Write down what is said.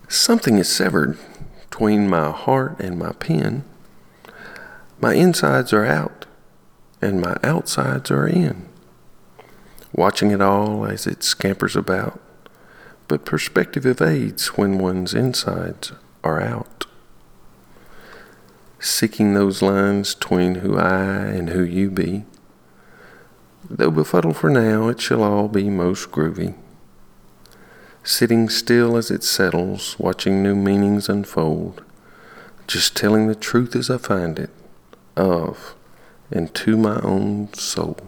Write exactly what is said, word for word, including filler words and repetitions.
Something is severed between my heart and my pen. My insides are out, and my outsides are in. Watching it all as it scampers about, but perspective evades when one's insides are out. Seeking those lines between who I and who you be. Though befuddled for now, it shall all be most groovy. Sitting still as it settles, watching new meanings unfold, just telling the truth as I find it, of and to my own soul.